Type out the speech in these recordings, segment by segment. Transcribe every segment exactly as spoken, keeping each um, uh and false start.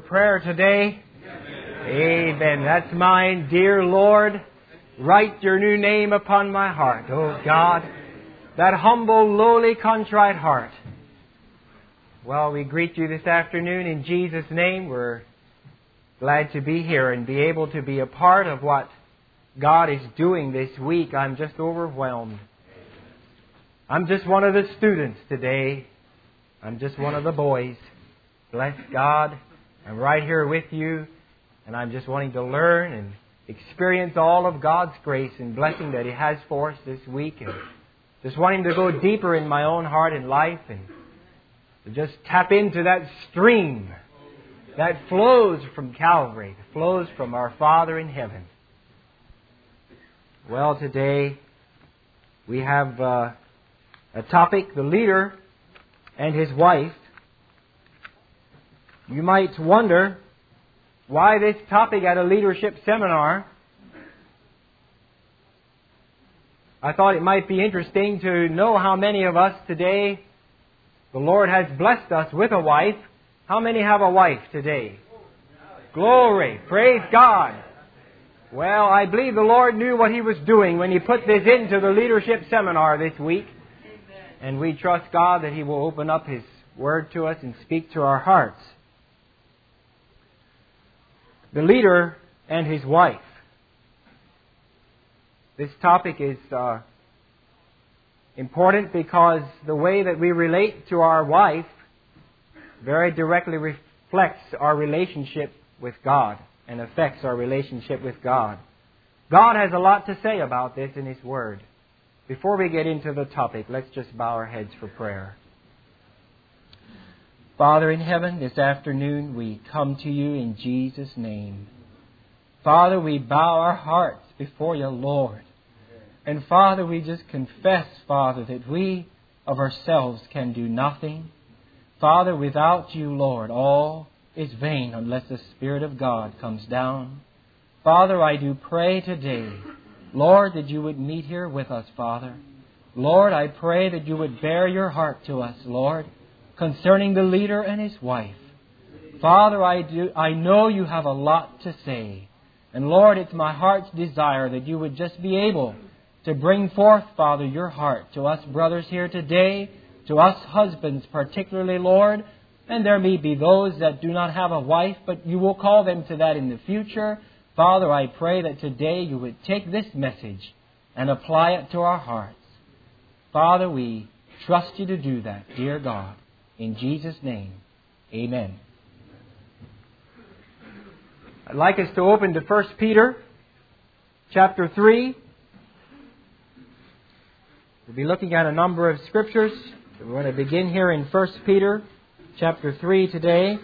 prayer today? Amen. Amen. That's mine. Dear Lord, write your new name upon my heart. Oh God, that humble, lowly, contrite heart. Well, we greet you this afternoon in Jesus' name. We're glad to be here and be able to be a part of what God is doing this week. I'm just overwhelmed. I'm just one of the students today. I'm just one of the boys. Bless God. I'm right here with you, and I'm just wanting to learn and experience all of God's grace and blessing that He has for us this week. And just wanting to go deeper in my own heart and life and to just tap into that stream that flows from Calvary, that flows from our Father in heaven. Well, today we have uh, a topic, the leader and his wife. You might wonder why this topic at a leadership seminar. I thought it might be interesting to know how many of us today, the Lord has blessed us with a wife. How many have a wife today? Glory! Praise God! Well, I believe the Lord knew what He was doing when He put this into the leadership seminar this week. And we trust God that He will open up His Word to us and speak to our hearts. The leader and his wife. This topic is uh, important because the way that we relate to our wife very directly reflects our relationship with God and affects our relationship with God. God has a lot to say about this in His Word. Before we get into the topic, let's just bow our heads for prayer. Father in heaven, this afternoon we come to you in Jesus' name. Father, we bow our hearts before you, Lord. And Father, we just confess, Father, that we of ourselves can do nothing. Father, without you, Lord, all is vain unless the Spirit of God comes down. Father, I do pray today, Lord, that you would meet here with us, Father. Lord, I pray that you would bear your heart to us, Lord, concerning the leader and his wife. Father, I do. I know you have a lot to say. And Lord, it's my heart's desire that you would just be able to bring forth, Father, your heart to us brothers here today, to us husbands particularly, Lord. And there may be those that do not have a wife, but you will call them to that in the future. Father, I pray that today you would take this message and apply it to our hearts. Father, we trust you to do that, dear God. In Jesus' name, amen. I'd like us to open to First Peter chapter three. We'll be looking at a number of scriptures. We're going to begin here in First Peter chapter three today.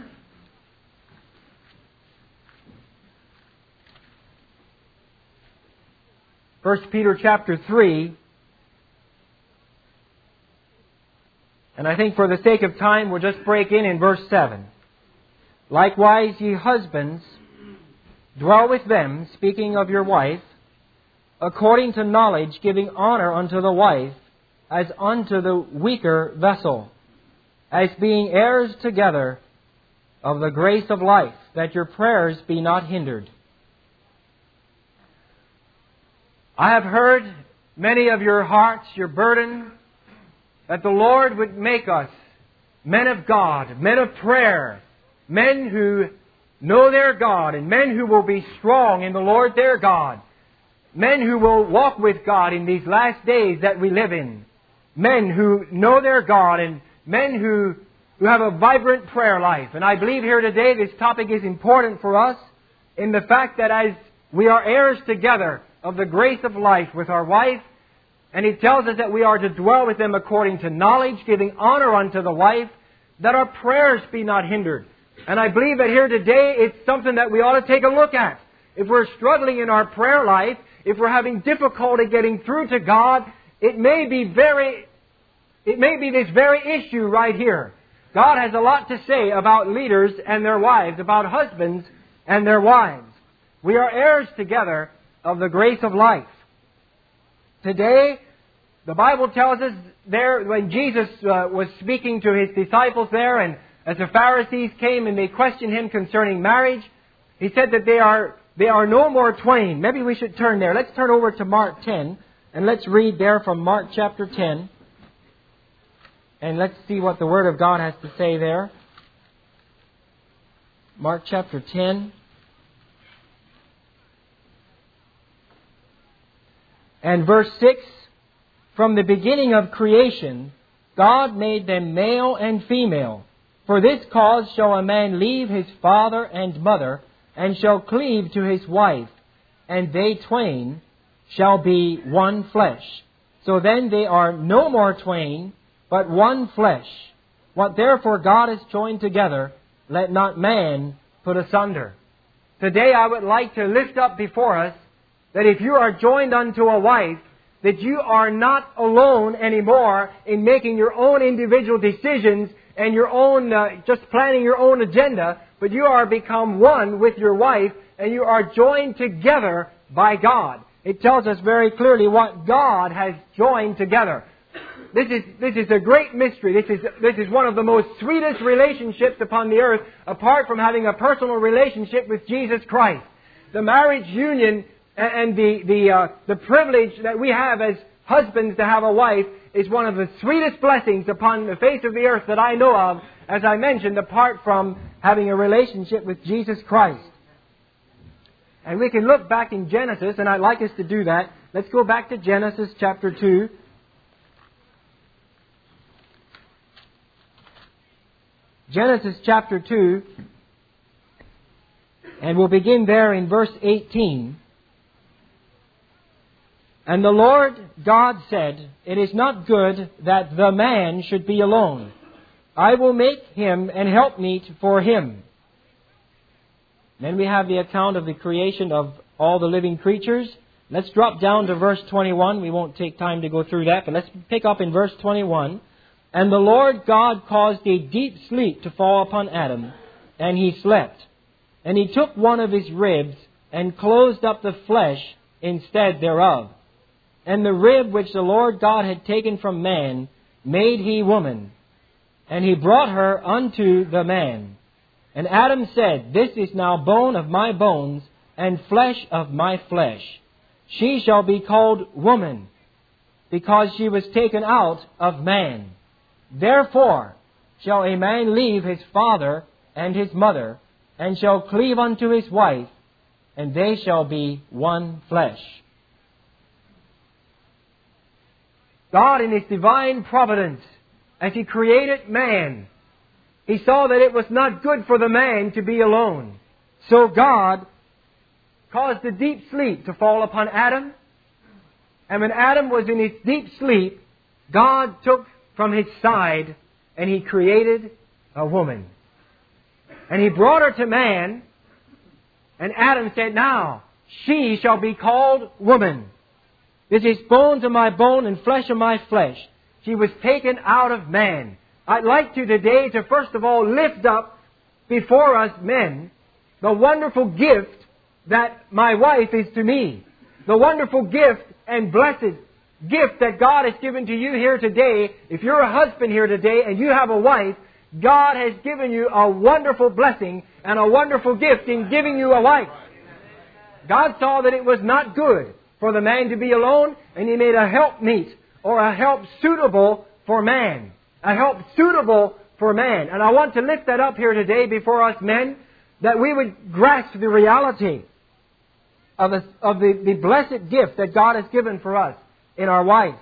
First Peter chapter three. And I think for the sake of time, we'll just break in in verse seven. Likewise, ye husbands, dwell with them, speaking of your wife, according to knowledge, giving honor unto the wife, as unto the weaker vessel, as being heirs together of the grace of life, that your prayers be not hindered. I have heard many of your hearts, your burden, that the Lord would make us men of God, men of prayer, men who know their God, and men who will be strong in the Lord their God, men who will walk with God in these last days that we live in, men who know their God, and men who, who have a vibrant prayer life. And I believe here today this topic is important for us in the fact that as we are heirs together of the grace of life with our wife, and He tells us that we are to dwell with them according to knowledge, giving honor unto the wife, that our prayers be not hindered. And I believe that here today it's something that we ought to take a look at. If we're struggling in our prayer life, if we're having difficulty getting through to God, it may be very, it may be this very issue right here. God has a lot to say about leaders and their wives, about husbands and their wives. We are heirs together of the grace of life. Today, the Bible tells us there, when Jesus uh, was speaking to His disciples there, and as the Pharisees came and they questioned Him concerning marriage, He said that they are, they are no more twain. Maybe we should turn there. Let's turn over to Mark ten, and let's read there from Mark chapter ten. And let's see what the Word of God has to say there. Mark chapter ten. And verse six, from the beginning of creation, God made them male and female. For this cause shall a man leave his father and mother, and shall cleave to his wife, and they twain shall be one flesh. So then they are no more twain, but one flesh. What therefore God has joined together, let not man put asunder. Today I would like to lift up before us that if you are joined unto a wife, that you are not alone anymore in making your own individual decisions and your own, uh, just planning your own agenda, but you are become one with your wife and you are joined together by God. It tells us very clearly what God has joined together. This is, this is a great mystery. This is, this is one of the most sweetest relationships upon the earth, apart from having a personal relationship with Jesus Christ. The marriage union and the, the, uh, the privilege that we have as husbands to have a wife is one of the sweetest blessings upon the face of the earth that I know of, as I mentioned, apart from having a relationship with Jesus Christ. And we can look back in Genesis, and I'd like us to do that. Let's go back to Genesis chapter two. Genesis chapter two, and we'll begin there in verse eighteen. And the Lord God said, It is not good that the man should be alone. I will make him an helpmeet for him. Then we have the account of the creation of all the living creatures. Let's drop down to verse twenty-one. We won't take time to go through that, but let's pick up in verse twenty-one. And the Lord God caused a deep sleep to fall upon Adam, and he slept. And he took one of his ribs, and closed up the flesh instead thereof. And the rib which the Lord God had taken from man, made he woman. And he brought her unto the man. And Adam said, This is now bone of my bones, and flesh of my flesh. She shall be called woman, because she was taken out of man. Therefore shall a man leave his father and his mother, and shall cleave unto his wife, and they shall be one flesh. God, in His divine providence, as He created man, He saw that it was not good for the man to be alone. So God caused a deep sleep to fall upon Adam. And when Adam was in his deep sleep, God took from his side and He created a woman. And He brought her to man, and Adam said, Now she shall be called woman. This is bones of my bone and flesh of my flesh. She was taken out of man. I'd like to today to first of all lift up before us men the wonderful gift that my wife is to me. The wonderful gift and blessed gift that God has given to you here today. If you're a husband here today and you have a wife, God has given you a wonderful blessing and a wonderful gift in giving you a wife. God saw that it was not good for the man to be alone, and He made a helpmeet, or a help suitable for man. A help suitable for man. And I want to lift that up here today before us men, that we would grasp the reality of, the, of the, the blessed gift that God has given for us in our wife.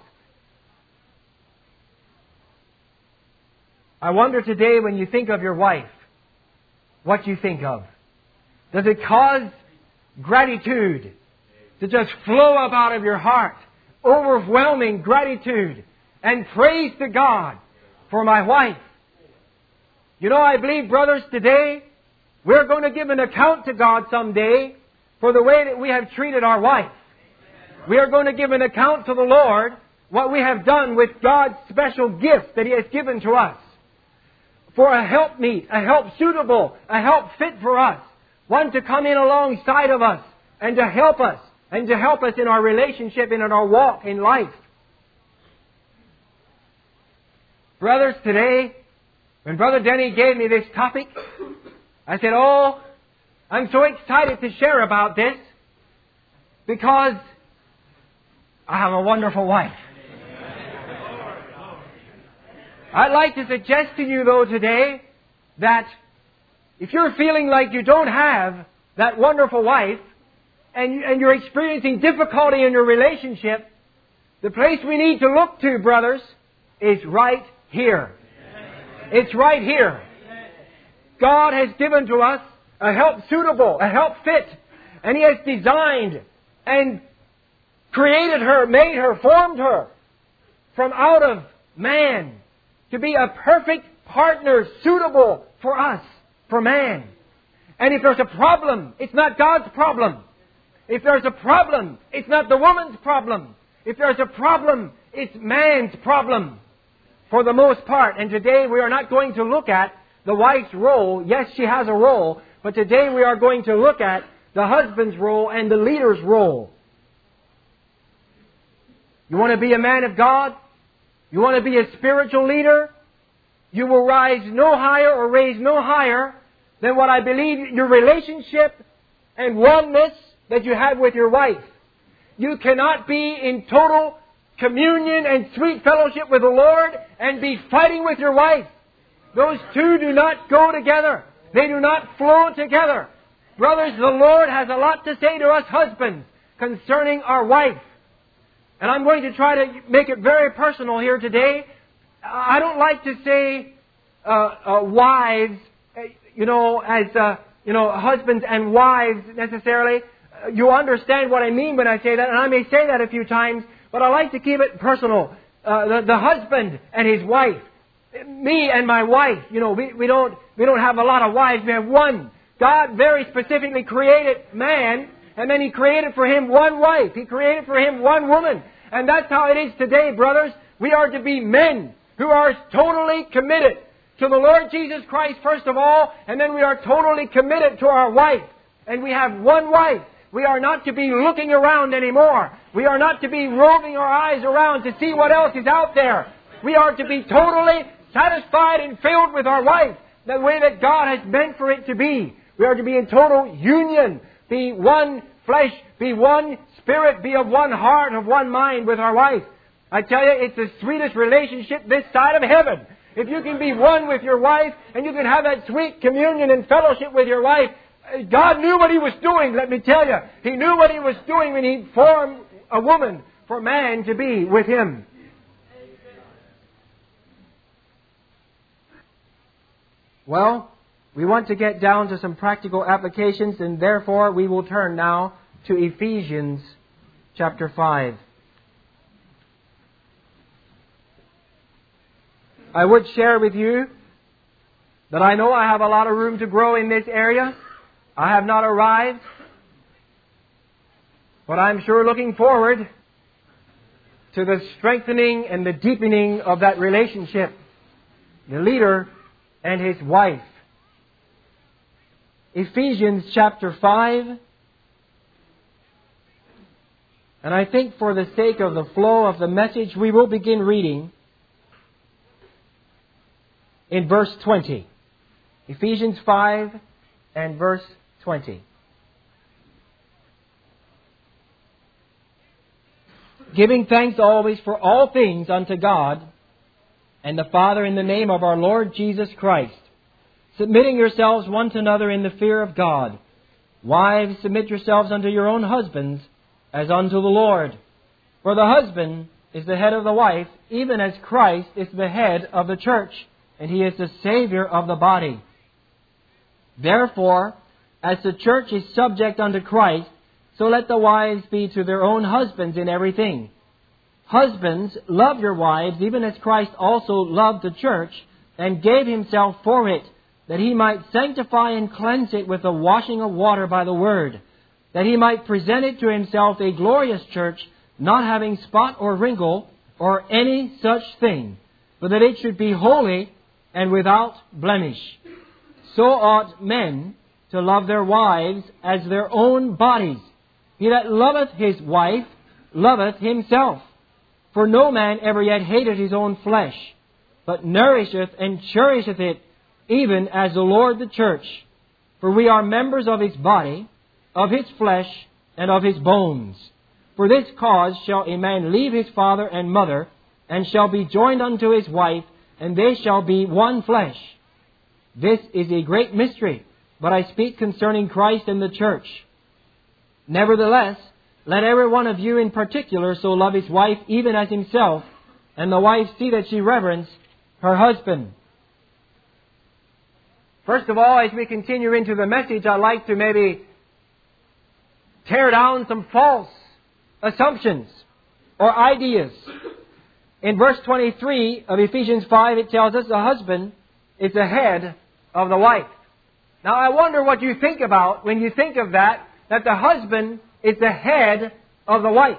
I wonder today, when you think of your wife, what you think of. Does it cause gratitude to just flow up out of your heart? Overwhelming gratitude and praise to God for my wife. You know, I believe, brothers, today we're going to give an account to God someday for the way that we have treated our wife. We are going to give an account to the Lord what we have done with God's special gift that He has given to us. For a helpmeet, a help suitable, a help fit for us. One to come in alongside of us and to help us. And to help us in our relationship and in our walk in life. Brothers, today, When Brother Denny gave me this topic, I said, oh, I'm so excited to share about this because I have a wonderful wife. I'd like to suggest to you, though, today that if you're feeling like you don't have that wonderful wife and, and you're experiencing difficulty in your relationship, the place we need to look to, brothers, is right here. It's right here. God has given to us a help suitable, a help fit, and He has designed and created her, made her, formed her from out of man to be a perfect partner suitable for us, for man. And if there's a problem, it's not God's problem. If there's a problem, it's not the woman's problem. If there's a problem, it's man's problem for the most part. And today we are not going to look at the wife's role. Yes, she has a role, but today we are going to look at the husband's role and the leader's role. You want to be a man of God? You want to be a spiritual leader? You will rise no higher or raise no higher than what I believe your relationship and oneness that you have with your wife. You cannot be in total communion and sweet fellowship with the Lord and be fighting with your wife. Those two do not go together. They do not flow together. Brothers, the Lord has a lot to say to us husbands concerning our wife. And I'm going to try to make it very personal here today. I don't like to say uh, uh, wives, you know, as, uh, you know, husbands and wives necessarily. Uh, you understand what I mean when I say that, and I may say that a few times, but I like to keep it personal. Uh, the, the husband and his wife. Me and my wife, you know, we, we don't we don't have a lot of wives, we have one. God very specifically created man, and then He created for him one wife. He created for him one woman. And that's how it is today, brothers. We are to be men who are totally committed to the Lord Jesus Christ, first of all, and then we are totally committed to our wife. And we have one wife. We are not to be looking around anymore. We are not to be roving our eyes around to see what else is out there. We are to be totally satisfied and filled with our wife, the way that God has meant for it to be. We are to be in total union, be one flesh, be one spirit, be of one heart, of one mind with our wife. I tell you, it's the sweetest relationship this side of heaven. If you can be one with your wife, and you can have that sweet communion and fellowship with your wife, God knew what He was doing, let me tell you. He knew what He was doing when He formed a woman for man to be with Him. Well, we want to get down to some practical applications, and therefore we will turn now to Ephesians chapter five. I would share with you that I know I have a lot of room to grow in this area. I have not arrived, but I'm sure looking forward to the strengthening and the deepening of that relationship. The leader and his wife. Ephesians chapter five. And I think for the sake of the flow of the message, we will begin reading in verse twenty. Ephesians five and verse twenty. Giving thanks always for all things unto God and the Father in the name of our Lord Jesus Christ, submitting yourselves one to another in the fear of God. Wives, submit yourselves unto your own husbands, as unto the Lord. For the husband is the head of the wife, even as Christ is the head of the church, and He is the Savior of the body. Therefore, as the church is subject unto Christ, so let the wives be to their own husbands in everything. Husbands, love your wives, even as Christ also loved the church, and gave Himself for it, that He might sanctify and cleanse it with the washing of water by the word, that He might present it to Himself a glorious church, not having spot or wrinkle, or any such thing, but that it should be holy and without blemish. So ought men to love their wives as their own bodies. He that loveth his wife loveth himself. For no man ever yet hated his own flesh, but nourisheth and cherisheth it, even as the Lord the church. For we are members of His body, of His flesh, and of His bones. For this cause shall a man leave his father and mother, and shall be joined unto his wife, and they shall be one flesh. This is a great mystery, but I speak concerning Christ and the church. Nevertheless, let every one of you in particular so love his wife even as himself, and the wife see that she reverence her husband. First of all, as we continue into the message, I'd like to maybe tear down some false assumptions or ideas. In verse twenty-three of Ephesians five, it tells us the husband is the head of the wife. Now, I wonder what you think about when you think of that, that the husband is the head of the wife.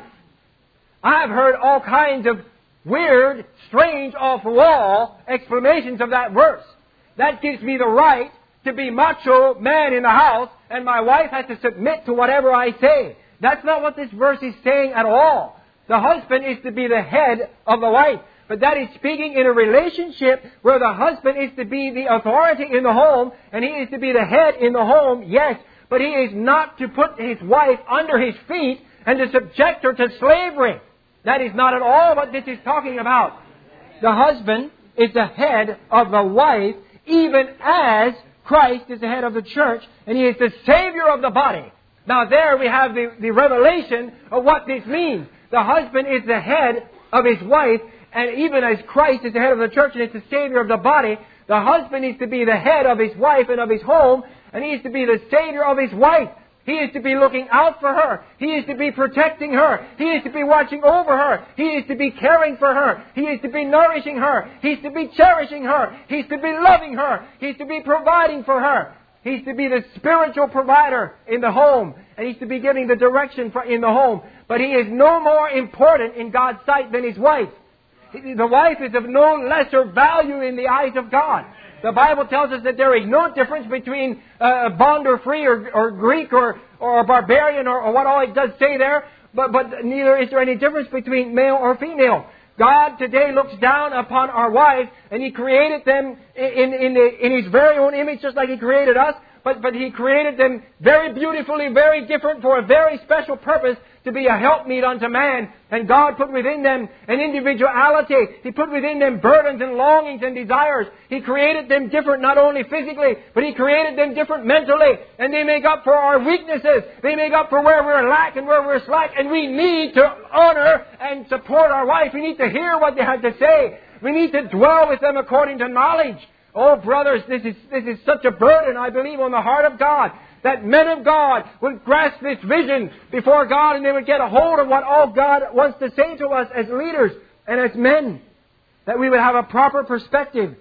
I have heard all kinds of weird, strange, off-the-wall explanations of that verse. That gives me the right to be macho man in the house, and my wife has to submit to whatever I say. That's not what this verse is saying at all. The husband is to be the head of the wife. But that is speaking in a relationship where the husband is to be the authority in the home, and he is to be the head in the home, yes. But he is not to put his wife under his feet and to subject her to slavery. That is not at all what this is talking about. The husband is the head of the wife, even as Christ is the head of the church, and He is the Savior of the body. Now there we have the, the revelation of what this means. The husband is the head of his wife, and even as Christ is the head of the church and is the Savior of the body, the husband is to be the head of his wife and of his home, and he is to be the Savior of his wife. He is to be looking out for her. He is to be protecting her. He is to be watching over her. He is to be caring for her. He is to be nourishing her. He is to be cherishing her. He is to be loving her. He is to be providing for her. He is to be the spiritual provider in the home. And He is to be giving the direction for in the home. But he is no more important in God's sight than his wife. The wife is of no lesser value in the eyes of God. The Bible tells us that there is no difference between uh, bond or free or, or Greek or, or barbarian or, or what all it does say there, but, but neither is there any difference between male or female. God today looks down upon our wives, and He created them in, in, the, in His very own image, just like He created us, but, but He created them very beautifully, very different for a very special purpose, to be a helpmeet unto man. And God put within them an individuality. He put within them burdens and longings and desires. He created them different, not only physically, but He created them different mentally. And they make up for our weaknesses. They make up for where we're lack and where we're slack. And we need to honor and support our wife. We need to hear what they have to say. We need to dwell with them according to knowledge. Oh, brothers, this is, this is such a burden, I believe, on the heart of God, that men of God would grasp this vision before God, and they would get a hold of what all God wants to say to us as leaders and as men. That we would have a proper perspective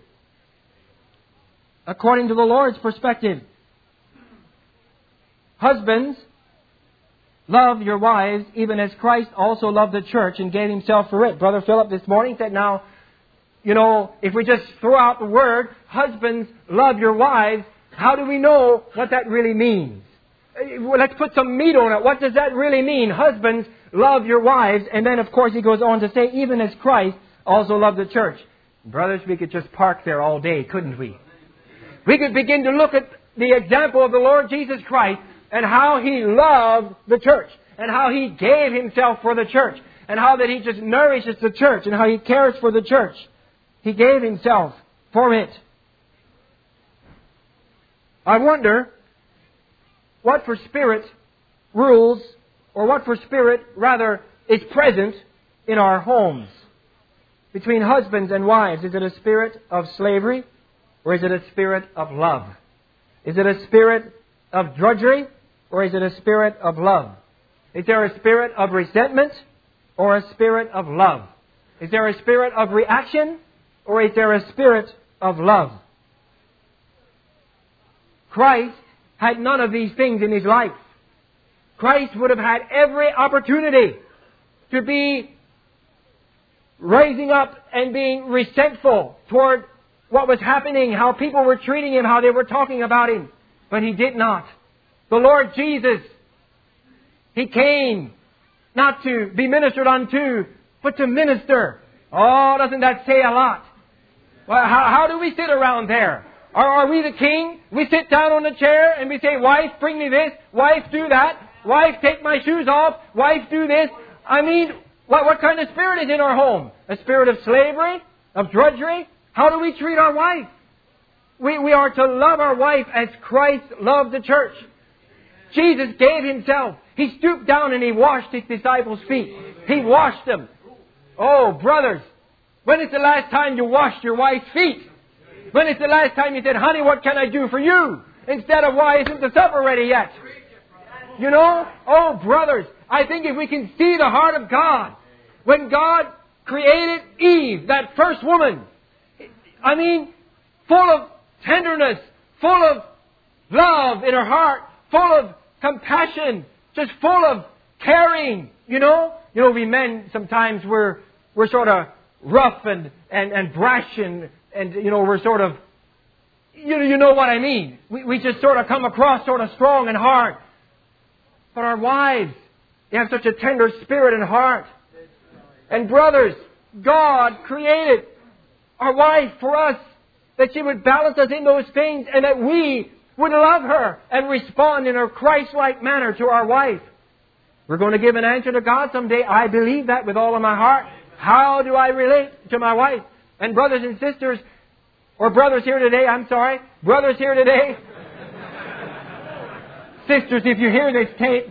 according to the Lord's perspective. Husbands, love your wives even as Christ also loved the church and gave Himself for it. Brother Philip this morning said, now, you know, if we just throw out the word, husbands, love your wives, how do we know what that really means? Well, let's put some meat on it. What does that really mean? Husbands, love your wives. And then, of course, he goes on to say, even as Christ also loved the church. Brothers, we could just park there all day, couldn't we? We could begin to look at the example of the Lord Jesus Christ and how He loved the church and how He gave Himself for the church and how that He just nourishes the church and how He cares for the church. He gave Himself for it. I wonder what for spirit rules, or what for spirit, rather, is present in our homes between husbands and wives. Is it a spirit of slavery, or is it a spirit of love? Is it a spirit of drudgery, or is it a spirit of love? Is there a spirit of resentment, or a spirit of love? Is there a spirit of reaction, or is there a spirit of love? Christ had none of these things in His life. Christ would have had every opportunity to be raising up and being resentful toward what was happening, how people were treating Him, how they were talking about Him. But He did not. The Lord Jesus, He came not to be ministered unto, but to minister. Oh, doesn't that say a lot? Well, how, how do we sit around there? Are, are we the king? We sit down on the chair and we say, wife, bring me this. Wife, do that. Wife, take my shoes off. Wife, do this. I mean, what, what kind of spirit is in our home? A spirit of slavery? Of drudgery? How do we treat our wife? We, we are to love our wife as Christ loved the church. Jesus gave Himself. He stooped down and He washed His disciples' feet. He washed them. Oh, brothers, when is the last time you washed your wife's feet? When is the last time you said, honey, what can I do for you? Instead of, why isn't the supper ready yet? You know? Oh, brothers, I think if we can see the heart of God, when God created Eve, that first woman, I mean, full of tenderness, full of love in her heart, full of compassion, just full of caring, you know? You know, we men sometimes we're we're sort of rough and, and, and brash and, and, you know, we're sort of, you know, you know what I mean. We, we just sort of come across sort of strong and hard. But our wives, they have such a tender spirit and heart. And brothers, God created our wife for us, that she would balance us in those things and that we would love her and respond in a Christ-like manner to our wife. We're going to give an answer to God someday. I believe that with all of my heart. How do I relate to my wife? And brothers and sisters, or brothers here today, I'm sorry, brothers here today, sisters, if you hear this tape,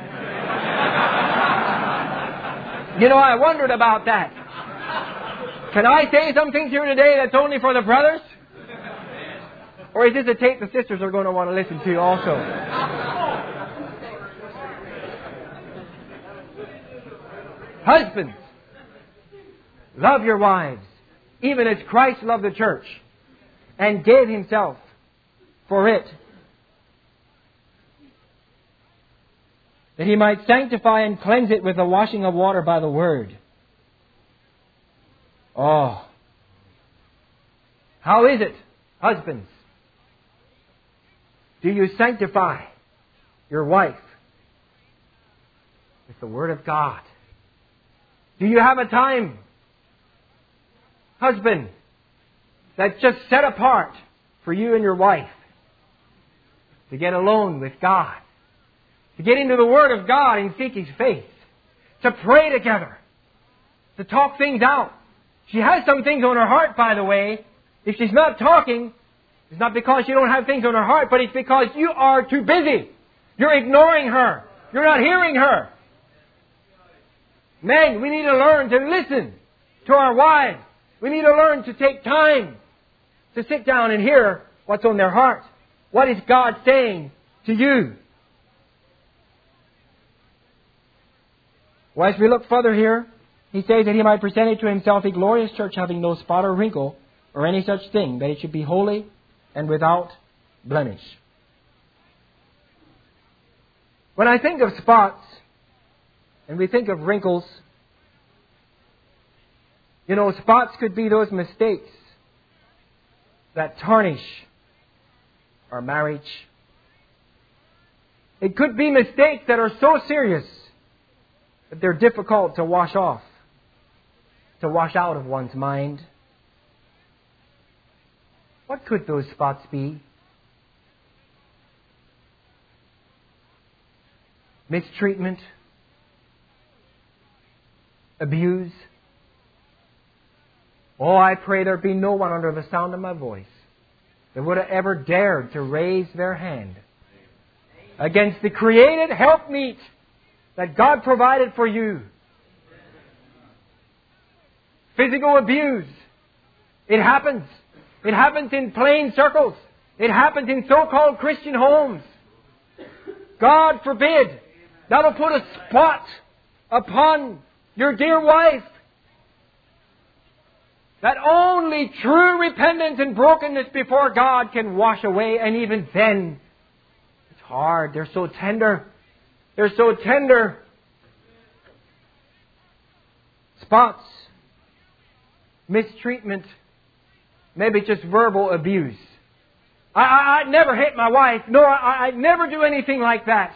you know, I wondered about that. Can I say some things here today that's only for the brothers? Or is this a tape the sisters are going to want to listen to also? Husbands, love your wives, even as Christ loved the church and gave Himself for it, that He might sanctify and cleanse it with the washing of water by the Word. Oh, how is it, husbands? Do you sanctify your wife with the Word of God? Do you have a time, husband, that's just set apart for you and your wife to get alone with God, to get into the Word of God and seek His face, to pray together, to talk things out? She has some things on her heart, by the way. If she's not talking, it's not because she don't have things on her heart, but it's because you are too busy. You're ignoring her. You're not hearing her. Men, we need to learn to listen to our wives. We need to learn to take time to sit down and hear what's on their heart. What is God saying to you? Well, as we look further here, He says that He might present it to Himself a glorious church having no spot or wrinkle or any such thing, that it should be holy and without blemish. When I think of spots and we think of wrinkles, you know, spots could be those mistakes that tarnish our marriage. It could be mistakes that are so serious that they're difficult to wash off, to wash out of one's mind. What could those spots be? Mistreatment, abuse. Oh, I pray there be no one under the sound of my voice that would have ever dared to raise their hand against the created helpmeet that God provided for you. Physical abuse. It happens. It happens in plain circles. It happens in so-called Christian homes. God forbid. That'll put a spot upon your dear wife that only true repentance and brokenness before God can wash away. And even then, it's hard. They're so tender. They're so tender. Spots. Mistreatment. Maybe just verbal abuse. I, I, I never hit my wife. No, I, I never do anything like that.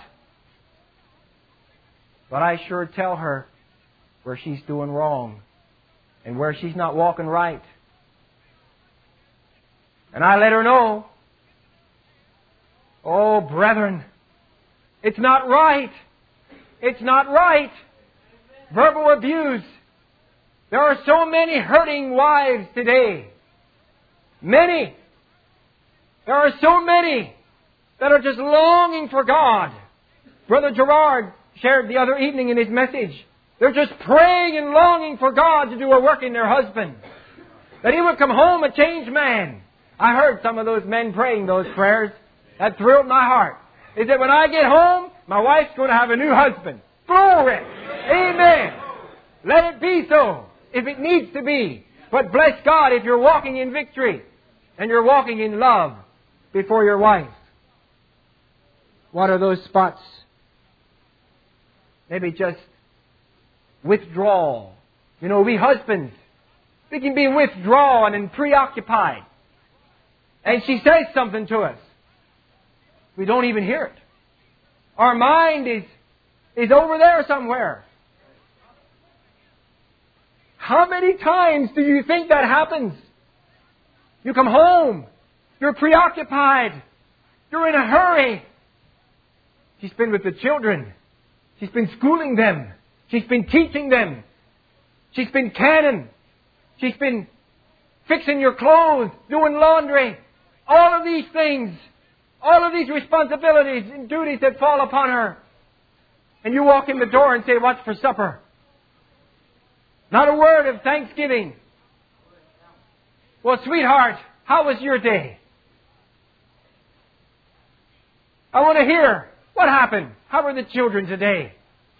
But I sure tell her where she's doing wrong and where she's not walking right. And I let her know, oh, brethren, it's not right. It's not right. Verbal abuse. There are so many hurting wives today. Many. There are so many that are just longing for God. Brother Gerard shared the other evening in his message. They're just praying and longing for God to do a work in their husband. That he would come home a changed man. I heard some of those men praying those prayers. That thrilled my heart. They said, when I get home, my wife's going to have a new husband. Glory! Amen! Let it be so, if it needs to be. But bless God if you're walking in victory and you're walking in love before your wife. What are those spots? Maybe just withdrawal. You know, we husbands, we can be withdrawn and preoccupied. And she says something to us. We don't even hear it. Our mind is, is over there somewhere. How many times do you think that happens? You come home. You're preoccupied. You're in a hurry. She's been with the children. She's been schooling them. She's been teaching them. She's been canning. She's been fixing your clothes, doing laundry. All of these things. All of these responsibilities and duties that fall upon her. And you walk in the door and say, what's for supper? Not a word of thanksgiving. Well, sweetheart, how was your day? I want to hear what happened. How were the children today?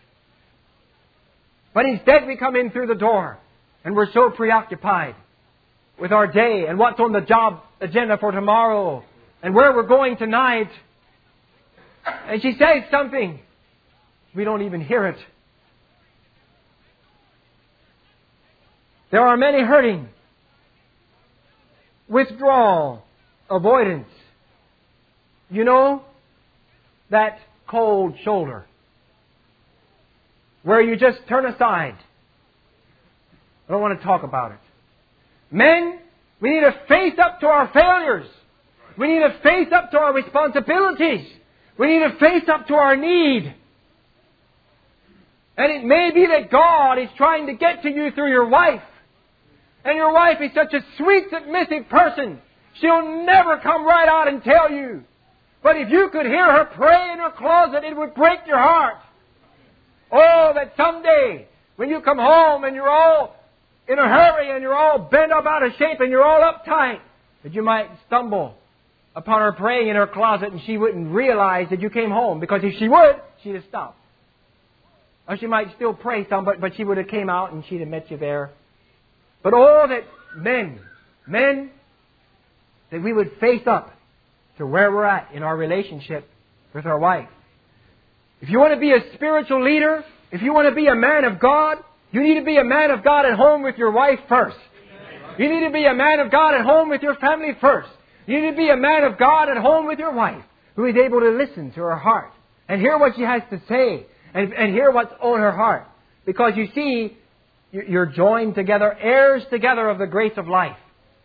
But instead we come in through the door and we're so preoccupied with our day and what's on the job agenda for tomorrow and where we're going tonight. And she says something. We don't even hear it. There are many hurting. Withdrawal. Avoidance. You know, that cold shoulder where you just turn aside. I don't want to talk about it. Men, we need to face up to our failures. We need to face up to our responsibilities. We need to face up to our need. And it may be that God is trying to get to you through your wife. And your wife is such a sweet, submissive person. She'll never come right out and tell you. But if you could hear her pray in her closet, it would break your heart. Oh, that someday, when you come home and you're all in a hurry and you're all bent up out of shape and you're all uptight, that you might stumble upon her praying in her closet and she wouldn't realize that you came home. Because if she would, she'd have stopped. Or she might still pray some, but, but she would have came out and she'd have met you there. But oh, that men, men, that we would face up to where we're at in our relationship with our wife. If you want to be a spiritual leader, if you want to be a man of God, you need to be a man of God at home with your wife first. You need to be a man of God at home with your family first. You need to be a man of God at home with your wife who is able to listen to her heart and hear what she has to say and, and hear what's on her heart. Because you see, you're joined together, heirs together of the grace of life.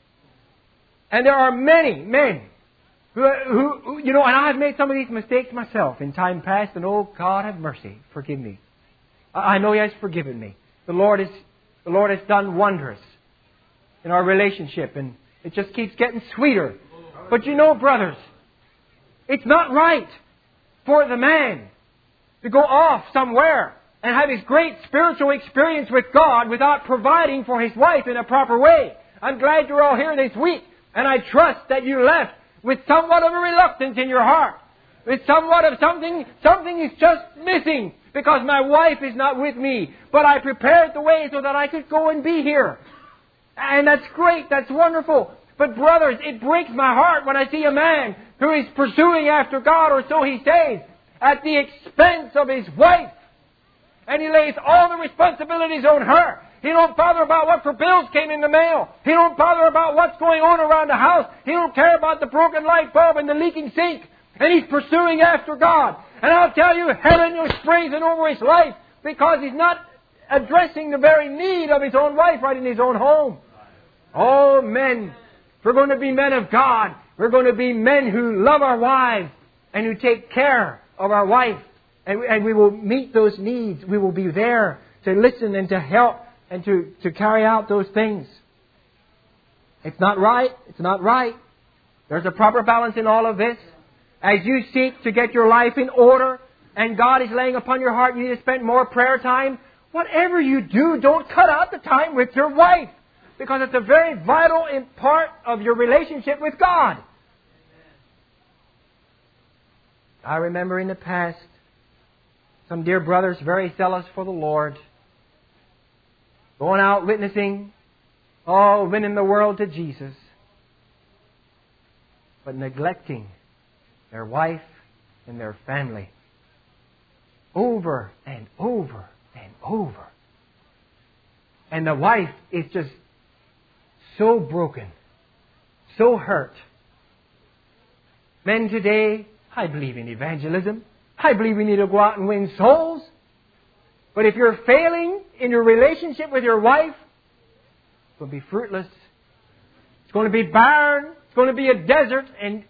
And there are many men who, who, who, you know, and I've made some of these mistakes myself in time past, and oh, God have mercy, forgive me. I know He has forgiven me. The Lord is, the Lord has done wondrous in our relationship, and it just keeps getting sweeter. But you know, brothers, it's not right for the man to go off somewhere and have his great spiritual experience with God without providing for his wife in a proper way. I'm glad you're all here this week, and I trust that you left with somewhat of a reluctance in your heart. With somewhat of something, something is just missing because my wife is not with me. But I prepared the way so that I could go and be here. And that's great, that's wonderful. But brothers, it breaks my heart when I see a man who is pursuing after God, or so he says, at the expense of his wife. And he lays all the responsibilities on her. He don't bother about what for bills came in the mail. He don't bother about what's going on around the house. He don't care about the broken light bulb and the leaking sink. And he's pursuing after God. And I'll tell you, heaven is praising over his life because he's not addressing the very need of his own wife right in his own home. Oh, men, If we're going to be men of God, we're going to be men who love our wives and who take care of our wife. And, and we will meet those needs. We will be there to listen and to help and to, to carry out those things. It's not right. It's not right. There's a proper balance in all of this. As you seek to get your life in order and God is laying upon your heart, you need to spend more prayer time. Whatever you do, don't cut out the time with your wife, because it's a very vital part of your relationship with God. I remember in the past some dear brothers very zealous for the Lord, going out witnessing, oh, winning the world to Jesus, but neglecting their wife and their family over and over and over. And the wife is just so broken, so hurt. Men today, I believe in evangelism. I believe we need to go out and win souls. But if you're failing in your relationship with your wife, it's going to be fruitless. It's going to be barren. It's going to be a desert. And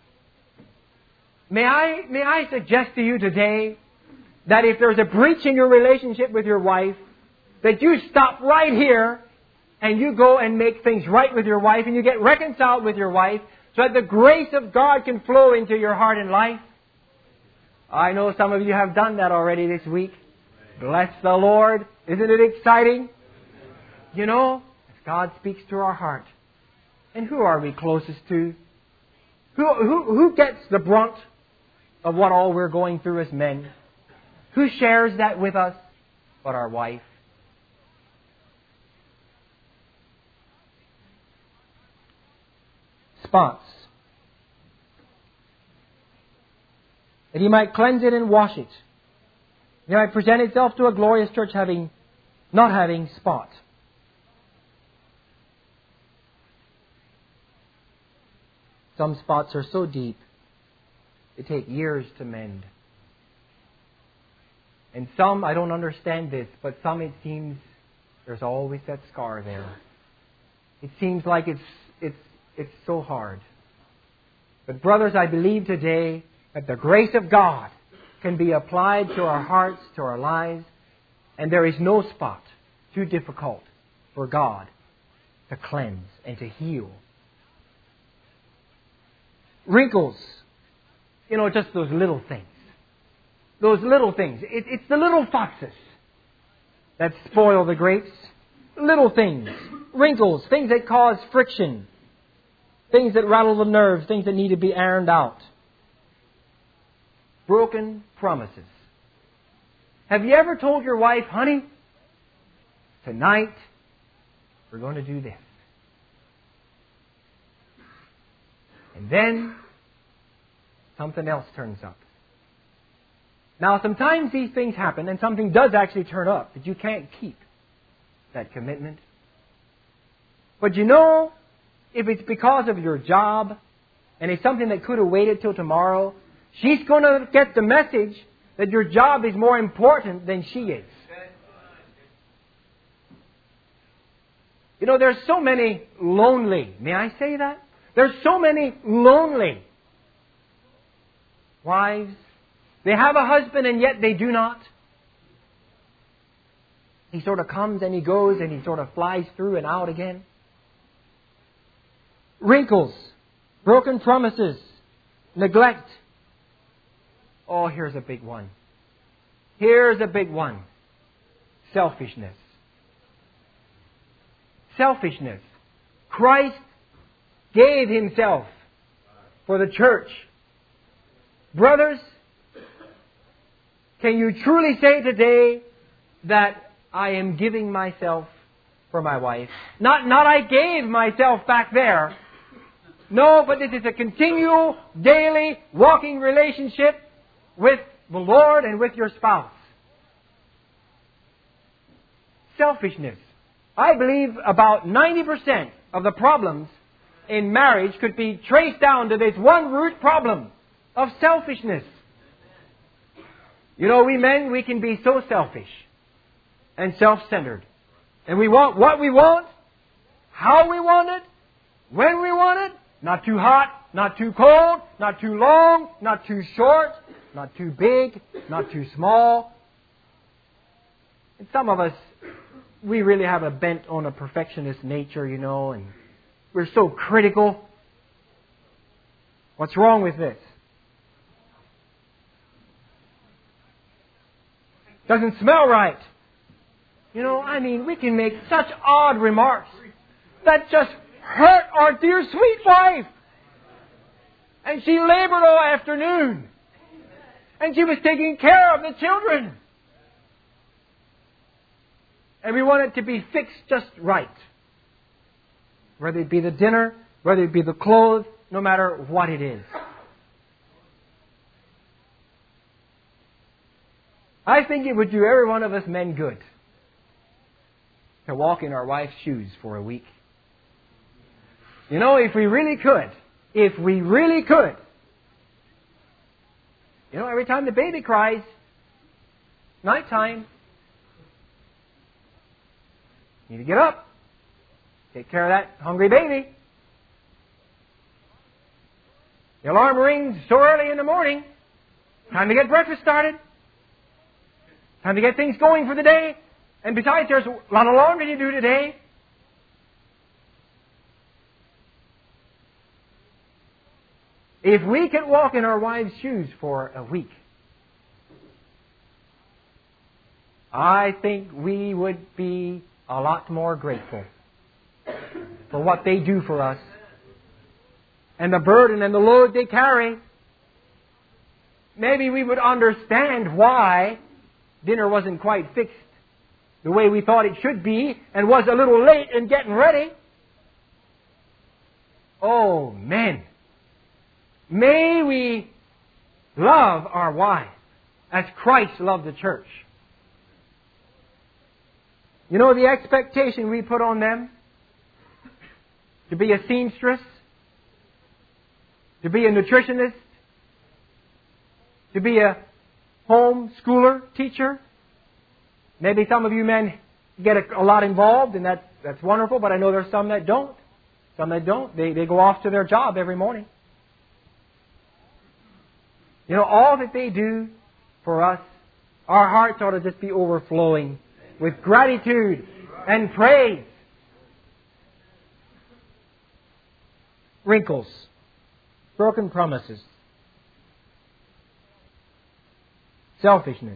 may I, may I suggest to you today that if there's a breach in your relationship with your wife, that you stop right here and you go and make things right with your wife and you get reconciled with your wife so that the grace of God can flow into your heart and life. I know some of you have done that already this week. Bless the Lord. Isn't it exciting? You know, as God speaks to our heart. And who are we closest to? Who, who, who gets the brunt of what all we're going through as men? Who shares that with us but our wife? Spots. That He might cleanse it and wash it. He might present itself to a glorious church having, not having spot. Some spots are so deep, they take years to mend. And some, I don't understand this, but some it seems there's always that scar there. It seems like it's it's it's so hard. But brothers, I believe today that the grace of God can be applied to our hearts, to our lives, and there is no spot too difficult for God to cleanse and to heal. Wrinkles, you know, just those little things. Those little things. It, it's the little foxes that spoil the grapes. Little things. Wrinkles. Things that cause friction. Things that rattle the nerves. Things that need to be ironed out. Broken promises. Have you ever told your wife, honey, tonight we're going to do this? And then something else turns up. Now, sometimes these things happen and something does actually turn up that you can't keep that commitment. But you know, if it's because of your job and it's something that could have waited till tomorrow, she's going to get the message that your job is more important than she is. You know, there's so many lonely, may I say that? There's so many lonely wives. They have a husband and yet they do not. He sort of comes and he goes and he sort of flies through and out again. Wrinkles, broken promises, neglect. Oh, here's a big one. Here's a big one. Selfishness. Selfishness. Christ gave Himself for the church. Brothers, can you truly say today that I am giving myself for my wife? Not, not I gave myself back there. No, but this is a continual, daily, walking relationship with the Lord and with your spouse. Selfishness. I believe about ninety percent of the problems in marriage could be traced down to this one root problem of selfishness. You know, we men, we can be so selfish and self-centered. And we want what we want, how we want it, when we want it, not too hot, not too cold, not too long, not too short, not too big, not too small. And some of us, we really have a bent on a perfectionist nature, you know, and we're so critical. What's wrong with this? Doesn't smell right. You know, I mean, we can make such odd remarks that just hurt our dear sweet wife. And she labored all afternoon. And she was taking care of the children. And we want it to be fixed just right. Whether it be the dinner, whether it be the clothes, no matter what it is. I think it would do every one of us men good to walk in our wife's shoes for a week. You know, if we really could, if we really could, you know, every time the baby cries, nighttime, you need to get up, take care of that hungry baby. The alarm rings so early in the morning, time to get breakfast started. Time to get things going for the day. And besides, there's a lot of laundry to do today. If we could walk in our wives' shoes for a week, I think we would be a lot more grateful for what they do for us and the burden and the load they carry. Maybe we would understand why dinner wasn't quite fixed the way we thought it should be and was a little late in getting ready. Oh, men, may we love our wives as Christ loved the church. You know the expectation we put on them? To be a seamstress, to be a nutritionist, to be a home schooler, teacher. Maybe some of you men get a, a lot involved, and that's, that's wonderful, but I know there's some that don't. Some that don't. They, they go off to their job every morning. You know, all that they do for us, our hearts ought to just be overflowing with gratitude and praise. Wrinkles, broken promises, selfishness.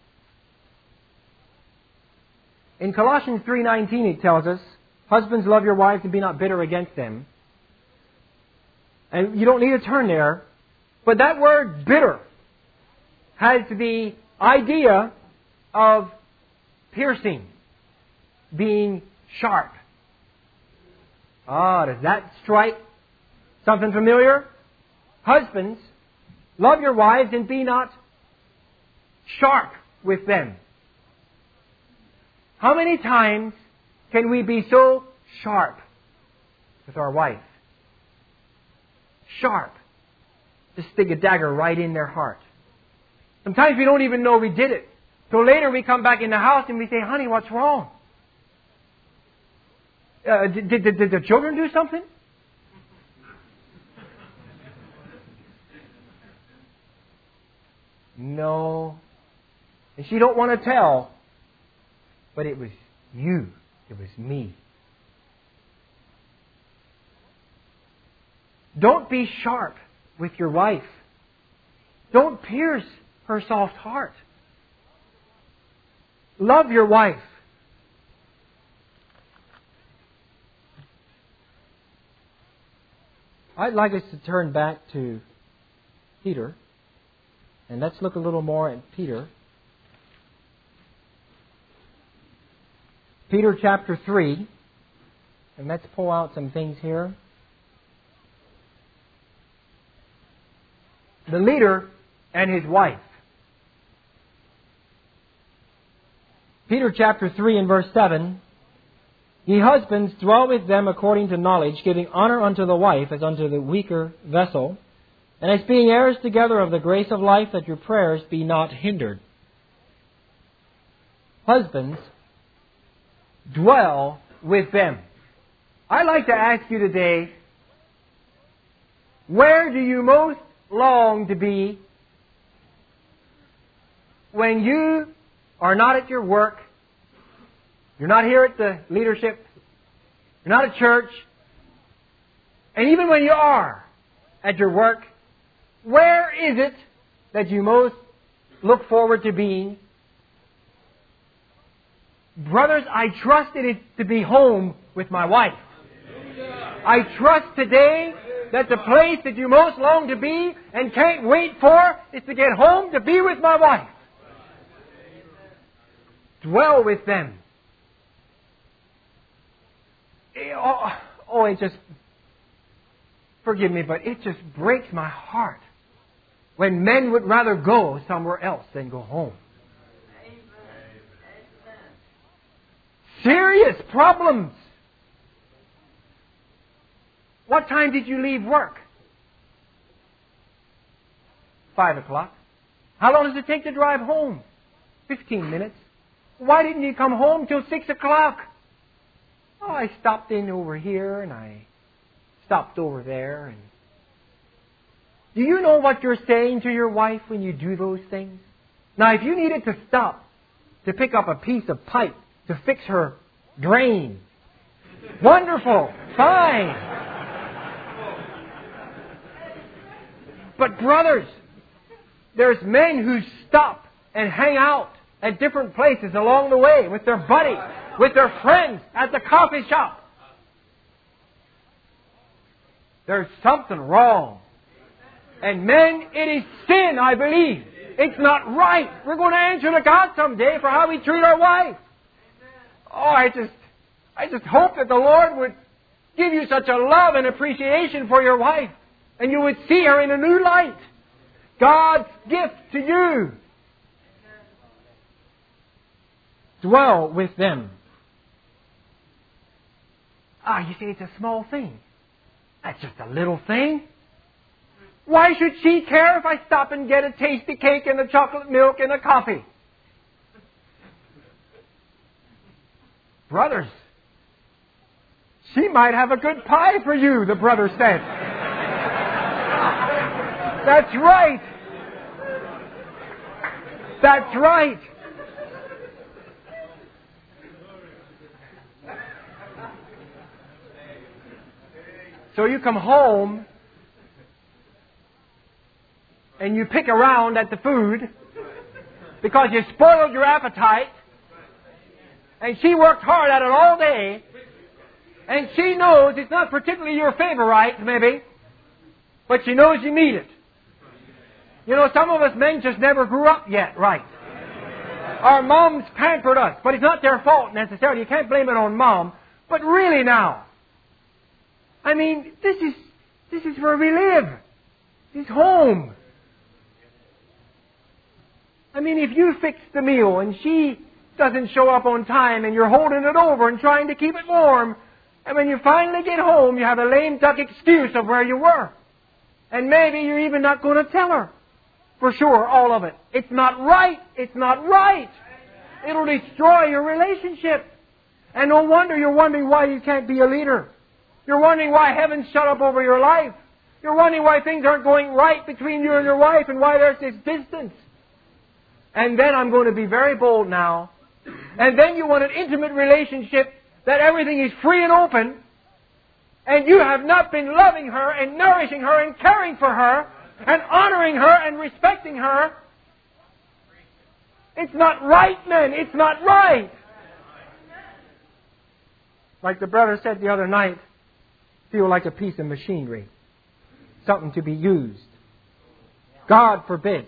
In Colossians three nineteen it tells us, husbands, love your wives and be not bitter against them. And you don't need to turn there, but that word bitter has the idea of piercing, being sharp. Ah, does that strike something familiar? Husbands, love your wives and be not sharp with them. How many times can we be so sharp with our wife? Sharp. To stick a dagger right in their heart. Sometimes we don't even know we did it. So later we come back in the house and we say, honey, what's wrong? Uh, did, did, did the children do something? No. And she don't want to tell. But it was you. It was me. Don't be sharp with your wife. Don't pierce her soft heart. Love your wife. I'd like us to turn back to Peter. And let's look a little more at Peter. Peter chapter three. And let's pull out some things here. The leader and his wife. Peter chapter three and verse seven. Ye husbands, dwell with them according to knowledge, giving honor unto the wife as unto the weaker vessel, and as being heirs together of the grace of life, that your prayers be not hindered. Husbands, dwell with them. I'd like to ask you today, where do you most long to be when you are not at your work, you're not here at the leadership, you're not at church, and even when you are at your work, where is it that you most look forward to being? Brothers, I trusted it to be home with my wife. I trust today that the place that you most long to be and can't wait for is to get home to be with my wife. Dwell with them. Oh, oh, it just, forgive me, but it just breaks my heart when men would rather go somewhere else than go home. Serious problems. What time did you leave work? Five o'clock. How long does it take to drive home? Fifteen minutes. Why didn't you come home till six o'clock? Oh, I stopped in over here and I stopped over there. And do you know what you're saying to your wife when you do those things? Now, if you needed to stop to pick up a piece of pipe to fix her drain, wonderful, fine. But brothers, there's men who stop and hang out at different places along the way with their buddies, with their friends at the coffee shop. There's something wrong. And men, it is sin, I believe. It's not right. We're going to answer to God someday for how we treat our wife. Oh, I just, I just hope that the Lord would give you such a love and appreciation for your wife, and you would see her in a new light. God's gift to you. Dwell with them. Ah, you say it's a small thing. That's just a little thing. Why should she care if I stop and get a tasty cake and a chocolate milk and a coffee? Brothers, she might have a good pie for you, the brother said. That's right. That's right. So you come home and you pick around at the food because you spoiled your appetite, and she worked hard at it all day, and she knows it's not particularly your favorite, maybe, but she knows you need it. You know, some of us men just never grew up yet, right? Our moms pampered us, but it's not their fault necessarily. You can't blame it on mom. But really now, I mean, this is this is where we live. This is home. I mean, if you fix the meal and she doesn't show up on time and you're holding it over and trying to keep it warm, and when you finally get home, you have a lame duck excuse of where you were. And maybe you're even not going to tell her. For sure, all of it. It's not right. It's not right. It'll destroy your relationship. And no wonder you're wondering why you can't be a leader. You're wondering why heaven's shut up over your life. You're wondering why things aren't going right between you and your wife and why there's this distance. And then I'm going to be very bold now. And then you want an intimate relationship that everything is free and open, and you have not been loving her and nourishing her and caring for her and honoring her and respecting her. It's not right, men. It's not right. Like the brother said the other night, feel like a piece of machinery. Something to be used. God forbid.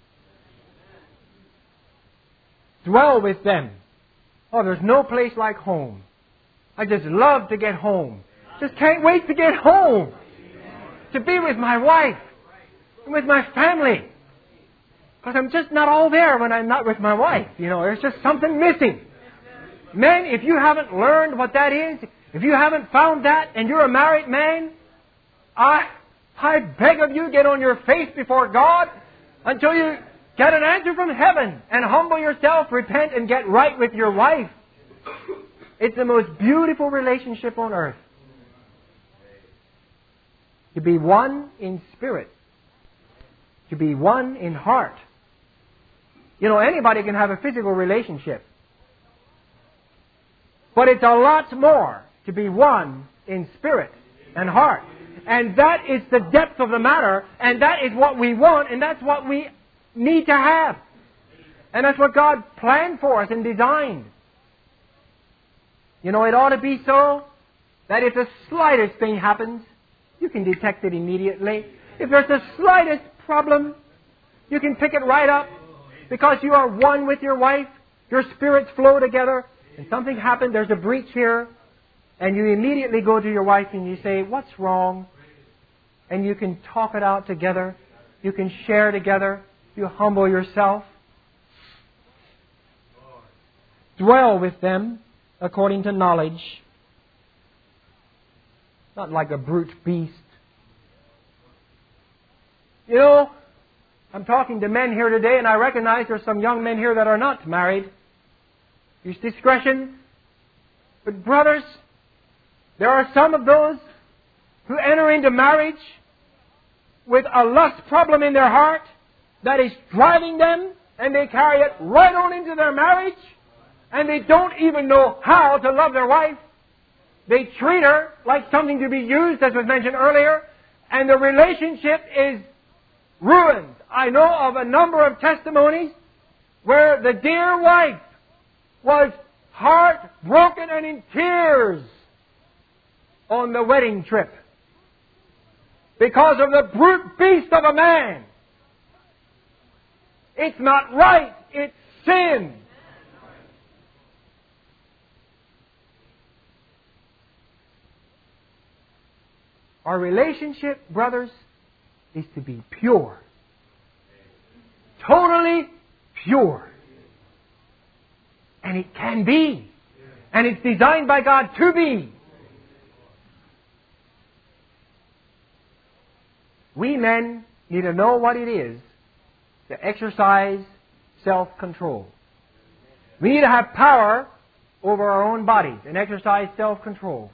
Dwell with them. Oh, there's no place like home. I just love to get home. Just can't wait to get home. To be with my wife. And with my family. Because I'm just not all there when I'm not with my wife. You know, there's just something missing. Men, if you haven't learned what that is, if you haven't found that and you're a married man, I, I beg of you, get on your face before God until you get an answer from heaven and humble yourself, repent, and get right with your wife. It's the most beautiful relationship on earth. To be one in spirit. To be one in heart. You know, anybody can have a physical relationship. But it's a lot more to be one in spirit and heart. And that is the depth of the matter, and that is what we want, and that's what we need to have. And that's what God planned for us and designed. You know, it ought to be so that if the slightest thing happens, you can detect it immediately. If there's the slightest problem, you can pick it right up because you are one with your wife. Your spirits flow together. And something happened, there's a breach here, and you immediately go to your wife and you say, what's wrong? And you can talk it out together. You can share together. You humble yourself. Dwell with them according to knowledge. Not like a brute beast. You know, I'm talking to men here today, and I recognize there's some young men here that are not married. Use discretion. But brothers, there are some of those who enter into marriage with a lust problem in their heart that is driving them, and they carry it right on into their marriage, and they don't even know how to love their wife. They treat her like something to be used, as was mentioned earlier, and the relationship is ruined. I know of a number of testimonies where the dear wife was heartbroken and in tears on the wedding trip because of the brute beast of a man. It's not right. It's sin. Our relationship, brothers, is to be pure. Totally pure. And it can be. And it's designed by God to be. We men need to know what it is to exercise self-control. We need to have power over our own bodies and exercise self-control.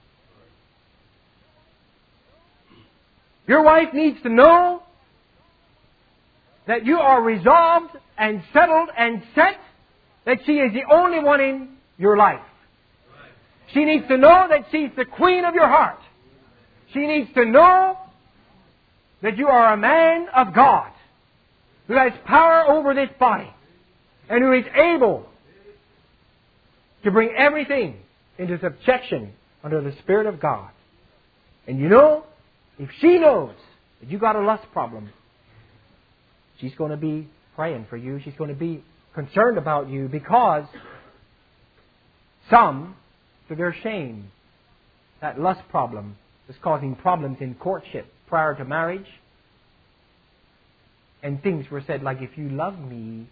Your wife needs to know that you are resolved and settled and set, that she is the only one in your life. She needs to know that she's the queen of your heart. She needs to know that you are a man of God who has power over this body and who is able to bring everything into subjection under the Spirit of God. And you know, if she knows that you got a lust problem, she's going to be praying for you. She's going to be concerned about you because some, to their shame, that lust problem is causing problems in courtship prior to marriage. And things were said like, if you love me,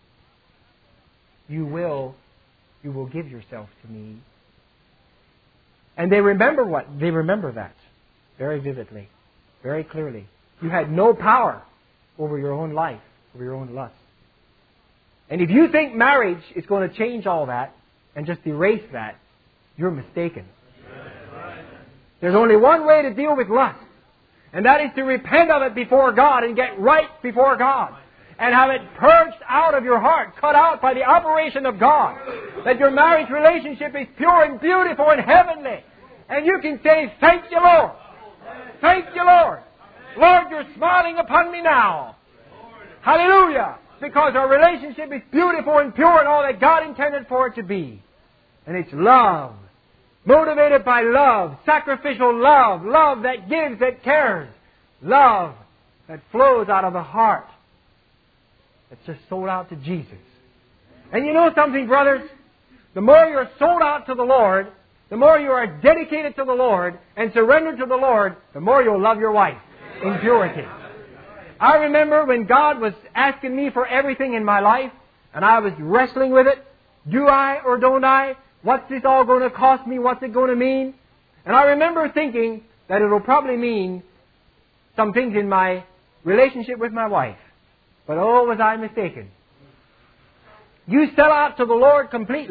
you will, you will give yourself to me. And they remember what? They remember that very vividly, very clearly. You had no power over your own life, over your own lust. And if you think marriage is going to change all that and just erase that, you're mistaken. There's only one way to deal with lust, and that is to repent of it before God and get right before God and have it purged out of your heart, cut out by the operation of God, that your marriage relationship is pure and beautiful and heavenly. And you can say, thank you, Lord. Thank you, Lord. Lord, you're smiling upon me now. Hallelujah. Because our relationship is beautiful and pure and all that God intended for it to be. And it's love. Motivated by love. Sacrificial love. Love that gives, that cares. Love that flows out of the heart. That's just sold out to Jesus. And you know something, brothers? The more you're sold out to the Lord, the more you are dedicated to the Lord and surrendered to the Lord, the more you'll love your wife in purity. I remember when God was asking me for everything in my life, and I was wrestling with it. Do I or don't I? What's this all going to cost me? What's it going to mean? And I remember thinking that it'll probably mean some things in my relationship with my wife. But oh, was I mistaken. You sell out to the Lord completely,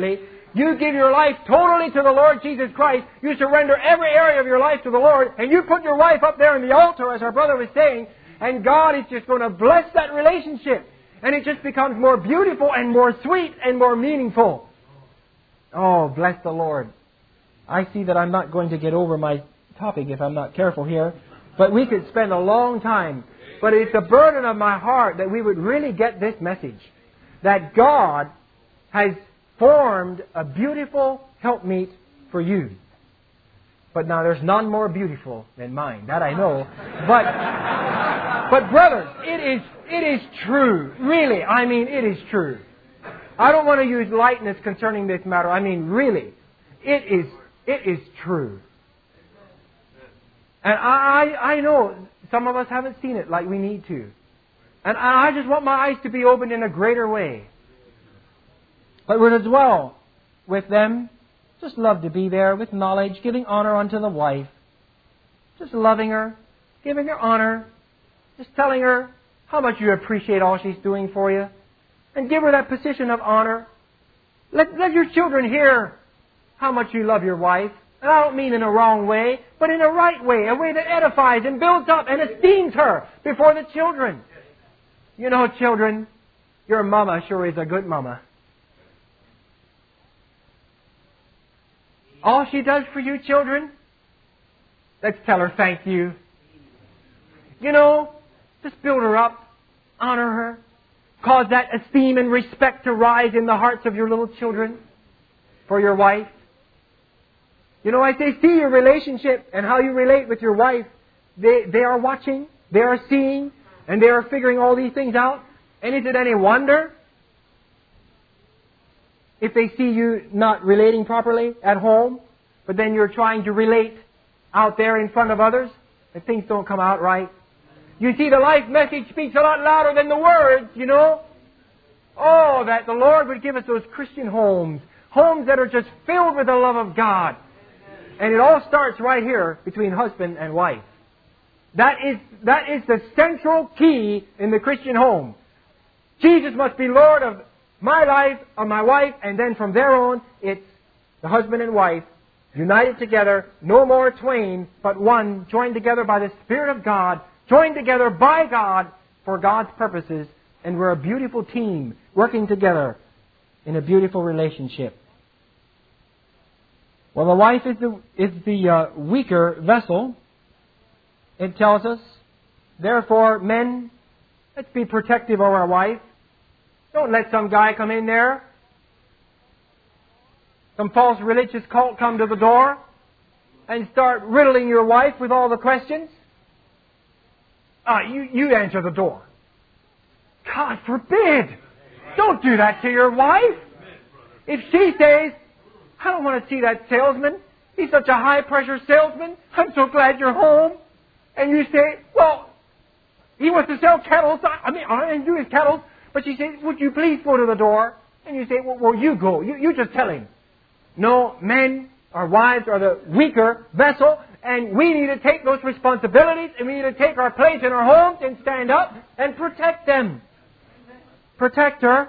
You give your life totally to the Lord Jesus Christ. You surrender every area of your life to the Lord, and you put your wife up there in the altar, as our brother was saying, and God is just going to bless that relationship. And it just becomes more beautiful and more sweet and more meaningful. Oh, bless the Lord. I see that I'm not going to get over my topic if I'm not careful here. But we could spend a long time. But it's a burden of my heart that we would really get this message. That God has formed a beautiful helpmeet for you. But now there's none more beautiful than mine. That I know. But, but brothers, it is, it is true. Really, I mean, it is true. I don't want to use lightness concerning this matter. I mean, really, it is, it is true. And I, I know some of us haven't seen it like we need to. And I just want my eyes to be opened in a greater way. But we're to dwell with them. Just love to be there with knowledge, giving honor unto the wife. Just loving her, giving her honor. Just telling her how much you appreciate all she's doing for you. And give her that position of honor. Let, let your children hear how much you love your wife. And I don't mean in a wrong way, but in a right way, a way that edifies and builds up and esteems her before the children. You know, children, your mama sure is a good mama. All she does for you, children, let's tell her thank you. You know, just build her up, honor her, cause that esteem and respect to rise in the hearts of your little children for your wife. You know, as they see your relationship and how you relate with your wife, they, they are watching, they are seeing, and they are figuring all these things out. And is it any wonder if they see you not relating properly at home, but then you're trying to relate out there in front of others, and things don't come out right? You see, the life message speaks a lot louder than the words, you know. Oh, that the Lord would give us those Christian homes, homes that are just filled with the love of God. And it all starts right here between husband and wife. That is, that is the central key in the Christian home. Jesus must be Lord of my life, of my wife, and then from there on, it's the husband and wife united together, no more twain, but one, joined together by the Spirit of God, joined together by God for God's purposes, and we're a beautiful team working together in a beautiful relationship. Well, the wife is the, is the uh, weaker vessel. It tells us, therefore, men, let's be protective of our wife. Don't let some guy come in there, some false religious cult come to the door and start riddling your wife with all the questions. Ah, you, you answer the door. God forbid! Don't do that to your wife. If she says, I don't want to see that salesman. He's such a high-pressure salesman. I'm so glad you're home. And you say, well, he wants to sell kettles. I mean, I didn't do his kettles. But she says, would you please go to the door? And you say, well, well you go. You, you just tell him. No, men, our wives are the weaker vessel, and we need to take those responsibilities, and we need to take our place in our homes and stand up and protect them. Protect her.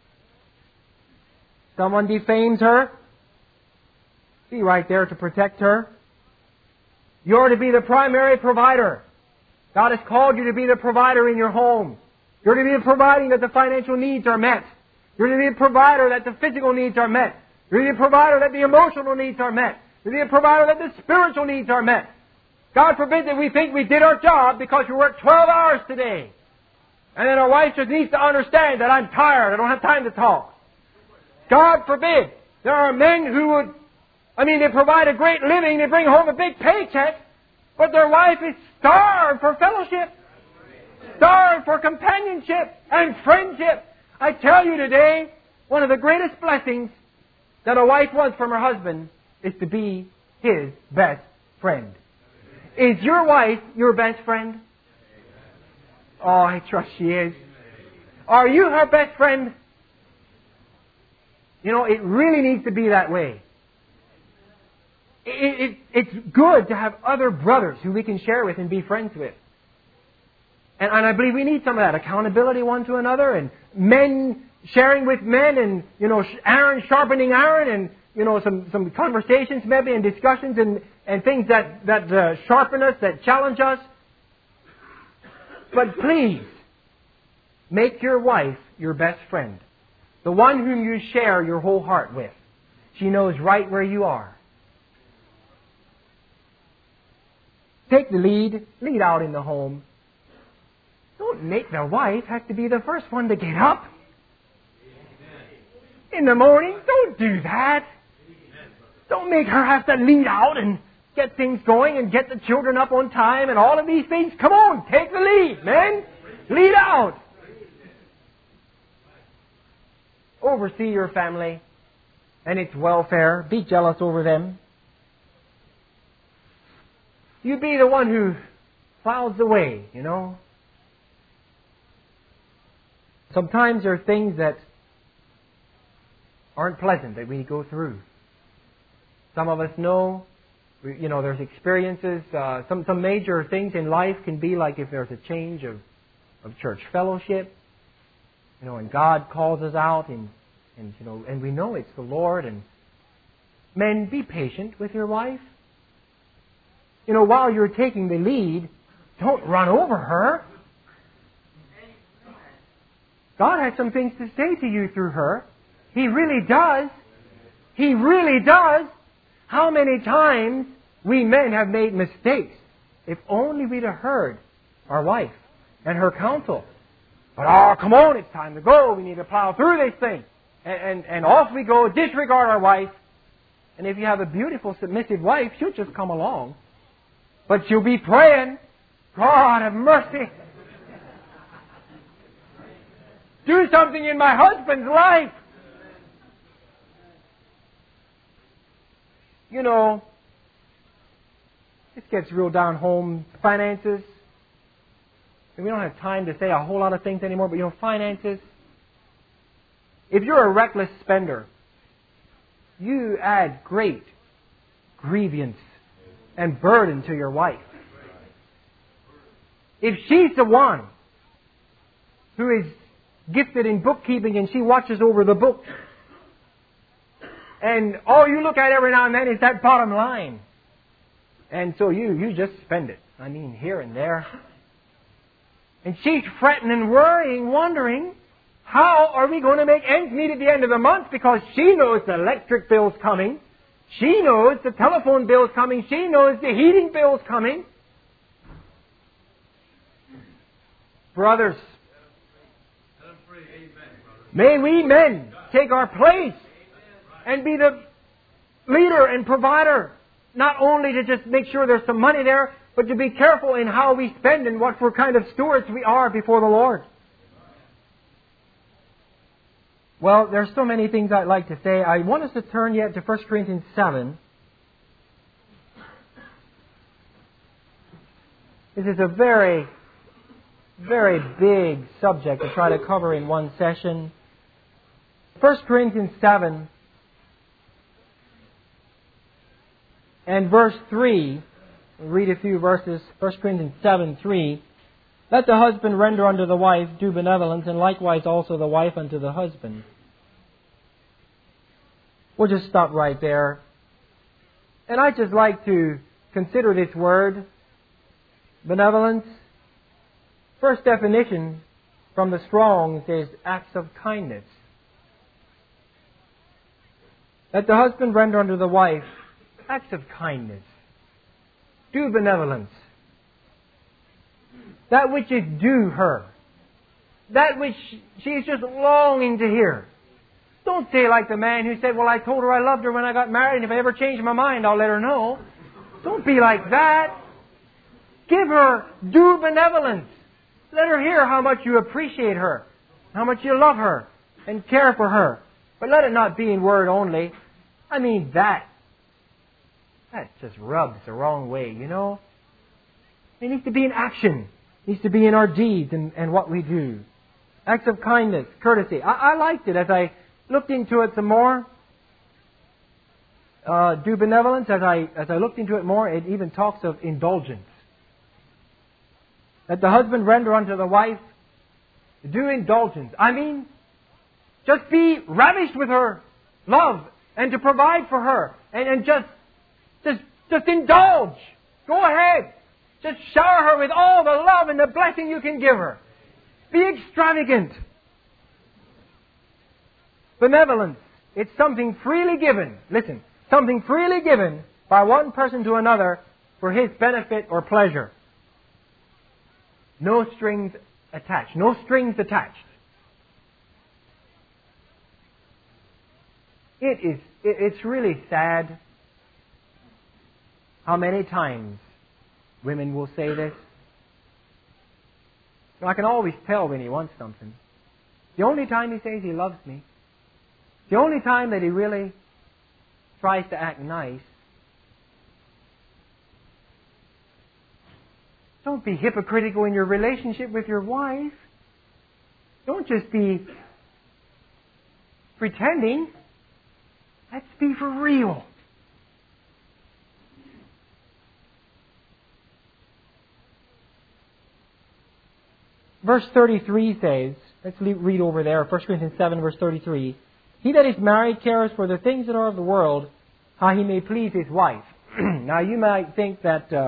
Someone defames her. Be right there to protect her. You're to be the primary provider. God has called you to be the provider in your home. You're to be the providing that the financial needs are met. You're to be the provider that the physical needs are met. You're to be the provider that the emotional needs are met. You're to be the provider that the spiritual needs are met. God forbid that we think we did our job because we worked twelve hours today. And then our wife just needs to understand that I'm tired. I don't have time to talk. God forbid. There are men who would, I mean, they provide a great living, they bring home a big paycheck, but their wife is starved for fellowship, starved for companionship and friendship. I tell you today, one of the greatest blessings that a wife wants from her husband is to be his best friend. Is your wife your best friend? Oh, I trust she is. Are you her best friend? You know, it really needs to be that way. It, it, it's good to have other brothers who we can share with and be friends with. And, and I believe we need some of that accountability one to another, and men sharing with men and, you know, iron sharpening iron and, you know, some, some conversations maybe and discussions and, and things that, that uh, sharpen us, that challenge us. But please, make your wife your best friend. The one whom you share your whole heart with. She knows right where you are. Take the lead. Lead out in the home. Don't make the wife have to be the first one to get up in the morning. Don't do that. Don't make her have to lead out and get things going and get the children up on time and all of these things. Come on, take the lead, men. Lead out. Oversee your family and its welfare. Be jealous over them. You be the one who plows the way, you know. Sometimes there are things that aren't pleasant that we go through. Some of us know, you know, there's experiences. Uh, some some major things in life can be like if there's a change of, of church fellowship, you know, and God calls us out, and and you know, and we know it's the Lord. And men, be patient with your wife. You know, while you're taking the lead, don't run over her. God has some things to say to you through her. He really does. He really does. How many times we men have made mistakes if only we'd have heard our wife and her counsel. But, oh, come on, it's time to go. We need to plow through this thing. And, and, and off we go, disregard our wife. And if you have a beautiful, submissive wife, she'll just come along. But she'll be praying, God have mercy. Do something in my husband's life. You know, this gets real down home. Finances. And we don't have time to say a whole lot of things anymore, but you know, finances. If you're a reckless spender, you add great grievance and burden to your wife. If she's the one who is gifted in bookkeeping and she watches over the books, and all you look at every now and then is that bottom line, and so you, you just spend it. I mean, here and there. And she's fretting and worrying, wondering, how are we going to make ends meet at the end of the month? Because she knows the electric bill's coming. She knows the telephone bill's coming. She knows the heating bill's coming. Brothers, may we men take our place and be the leader and provider, not only to just make sure there's some money there, but to be careful in how we spend and what for kind of stewards we are before the Lord. Well, there's so many things I'd like to say. I want us to turn yet to First Corinthians seven. This is a very, very big subject to try to cover in one session. First Corinthians seven and verse three. We'll read a few verses. First Corinthians seven, three. Let the husband render unto the wife due benevolence, and likewise also the wife unto the husband. We'll just stop right there. And I'd just like to consider this word, benevolence. First definition from the Strong's is acts of kindness. Let the husband render unto the wife acts of kindness. Do benevolence. That which is due her. That which she is just longing to hear. Don't say like the man who said, well, I told her I loved her when I got married, and if I ever change my mind, I'll let her know. Don't be like that. Give her due benevolence. Let her hear how much you appreciate her, how much you love her, and care for her. But let it not be in word only. I mean, that, that just rubs the wrong way, you know. It needs to be in action. It needs to be in our deeds and, and what we do. Acts of kindness, courtesy. I, I liked it as I looked into it some more. Uh, do benevolence, as I as I looked into it more, it even talks of indulgence. That the husband render unto the wife due indulgence. I mean, Just be ravished with her love and to provide for her. And, and just, just, just indulge. Go ahead. Just shower her with all the love and the blessing you can give her. Be extravagant. Benevolence. It's something freely given. Listen. Something freely given by one person to another for his benefit or pleasure. No strings attached. No strings attached. It is, it, it's really sad how many times women will say this. I can always tell when he wants something. The only time he says he loves me, the only time that he really tries to act nice. Don't be hypocritical in your relationship with your wife. Don't just be pretending. Let's be for real. Verse thirty-three says, let's read over there, First Corinthians seven, verse thirty-three. He that is married cares for the things that are of the world, how he may please his wife. Now you might think that uh,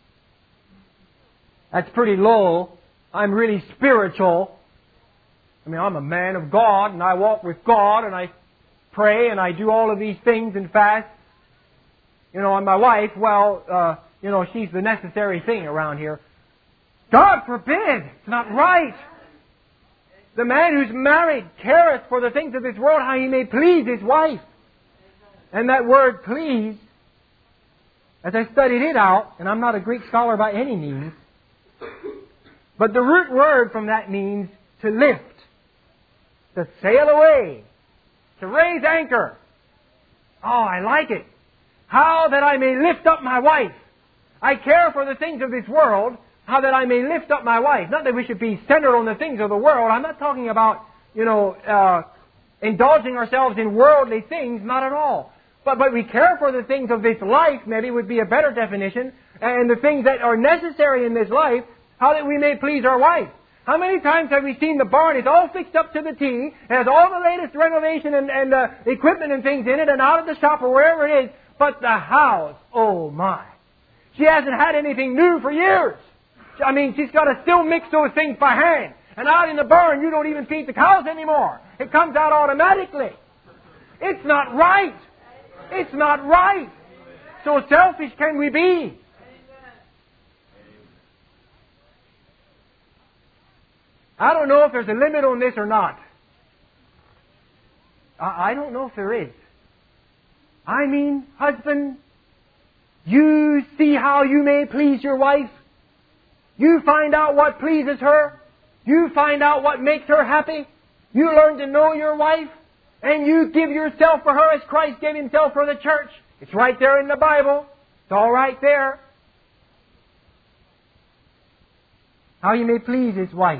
that's pretty low. I'm really spiritual. I mean, I'm a man of God, and I walk with God, and I pray, and I do all of these things and fast. You know, and my wife, well, uh, you know, she's the necessary thing around here. God forbid! It's not right. The man who's married careth for the things of this world, how he may please his wife. And that word please, as I studied it out, and I'm not a Greek scholar by any means, but the root word from that means to lift, to sail away, to raise anchor. Oh, I like it. How that I may lift up my wife. I care for the things of this world, how that I may lift up my wife. Not that we should be centered on the things of the world. I'm not talking about, you know, uh, indulging ourselves in worldly things. Not at all. But, but we care for the things of this life, maybe would be a better definition, and the things that are necessary in this life, how that we may please our wife. How many times have we seen the barn? It's all fixed up to the T. It has all the latest renovation and, and uh, equipment and things in it, and out of the shop or wherever it is. But the house, oh my. She hasn't had anything new for years. I mean, she's got to still mix those things by hand. And out in the barn, you don't even feed the cows anymore. It comes out automatically. It's not right. It's not right. So selfish can we be? I don't know if there's a limit on this or not. I don't know if there is. I mean, husband, you see how you may please your wife. You find out what pleases her. You find out what makes her happy. You learn to know your wife. And you give yourself for her as Christ gave Himself for the church. It's right there in the Bible. It's all right there. How you may please His wife.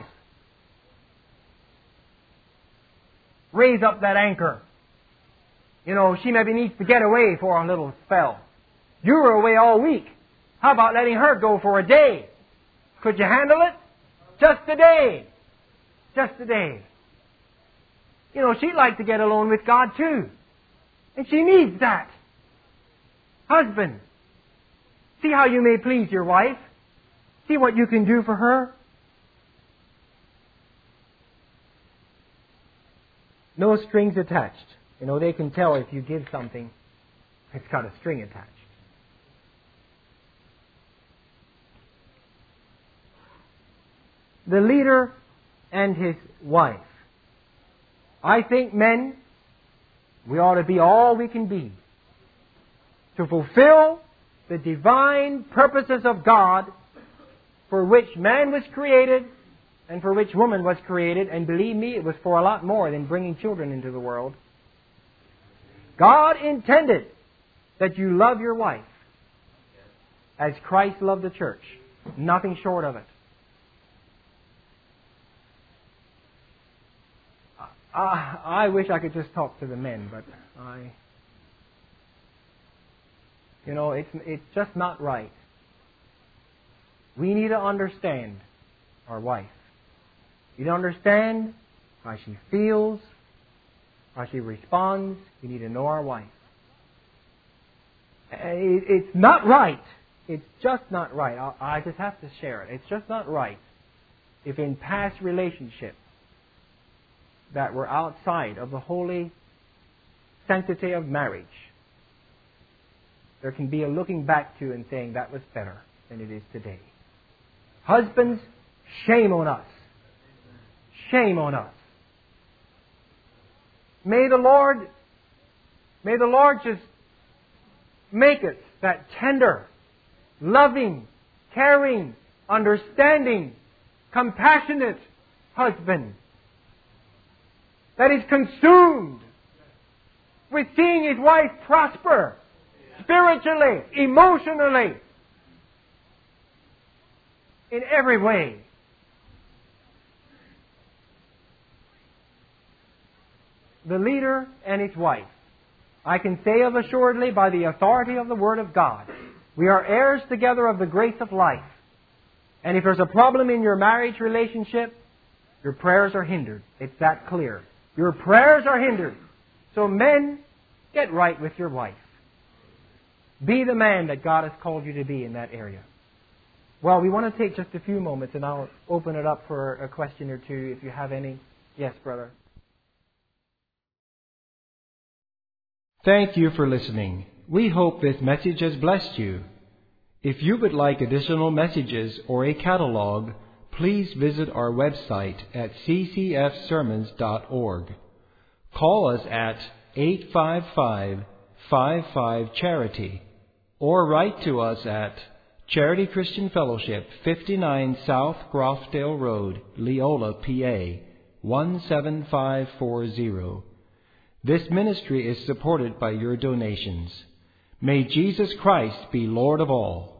Raise up that anchor. You know, she maybe needs to get away for a little spell. You were away all week. How about letting her go for a day? Could you handle it? Just a day. Just a day. You know, she'd like to get alone with God too. And she needs that. Husband, see how you may please your wife. See what you can do for her. No strings attached. You know, they can tell if you give something, it's got a string attached. The leader and his wife. I think men, we ought to be all we can be to fulfill the divine purposes of God for which man was created and for which woman was created. And believe me, it was for a lot more than bringing children into the world. God intended that you love your wife as Christ loved the church. Nothing short of it. Uh, I wish I could just talk to the men, but I, you know, it's it's just not right. We need to understand our wife. You need to understand how she feels, how she responds. We need to know our wife. It's not right. It's just not right. I just have to share it. It's just not right if in past relationships that were outside of the holy sanctity of marriage, there can be a looking back to and saying that was better than it is today. Husbands, shame on us. Shame on us. May the Lord, may the Lord just make us that tender, loving, caring, understanding, compassionate husband that is consumed with seeing his wife prosper spiritually, emotionally, in every way. The leader and his wife, I can say of assuredly by the authority of the Word of God, we are heirs together of the grace of life. And if there's a problem in your marriage relationship, your prayers are hindered. It's that clear. Your prayers are hindered. So men, get right with your wife. Be the man that God has called you to be in that area. Well, we want to take just a few moments and I'll open it up for a question or two if you have any. Yes, brother. Thank you for listening. We hope this message has blessed you. If you would like additional messages or a catalog, please visit our website at c c f sermons dot org. Call us at eight five five, five five, charity or write to us at Charity Christian Fellowship, fifty-nine South Grofdale Road, Leola, P A, one seven five four zero. This ministry is supported by your donations. May Jesus Christ be Lord of all.